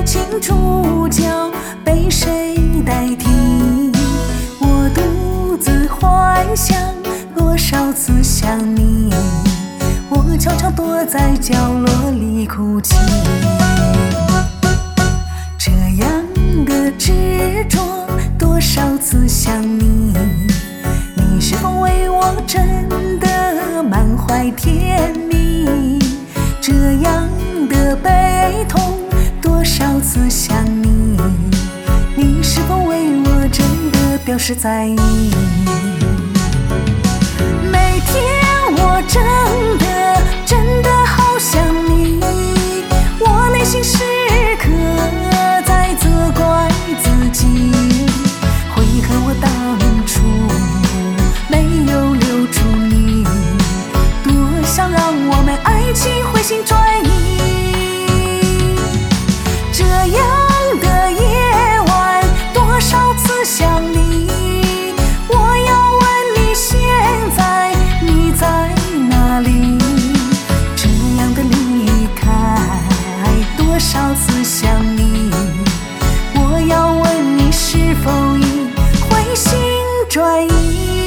情主角被谁代替？我独自幻想多少次想你，我悄悄躲在角落里哭泣。这样的执着，多少次想你，你是否为我真的满怀甜蜜？这样的悲痛，多少次想你，你是否为我真的表示在意？每天我真的好想你，我内心时刻在责怪自己，悔恨我当初没有留住你，多想让我们爱情回心转意。这样的夜晚，多少次想你，我要问你现在你在哪里？这样的离开，多少次想你，我要问你是否已回心转意？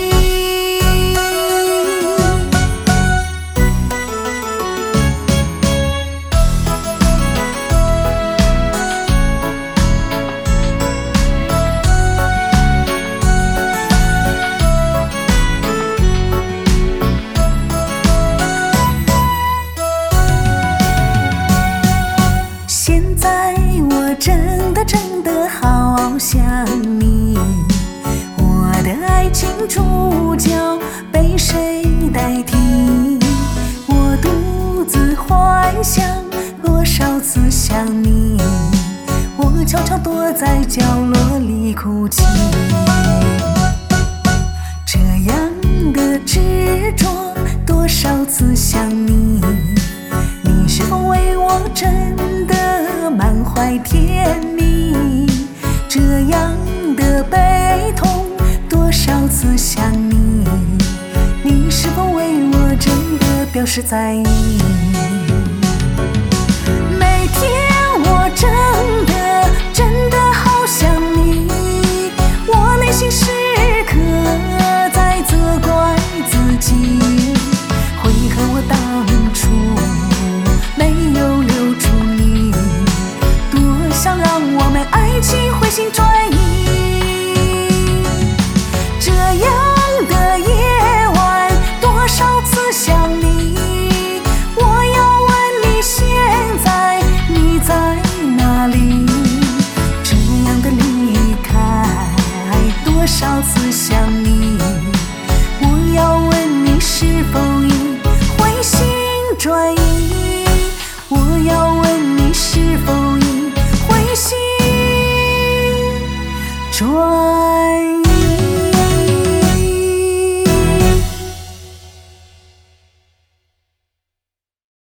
现在我真的好想你，我的爱情主角被谁代替？我独自幻想多少次想你，我悄悄躲在角落里哭泣。这样的执着，多少次想你，你是否为我真的满怀甜蜜？这样的悲痛，多少次想你，你是否为我真的表示在意？每天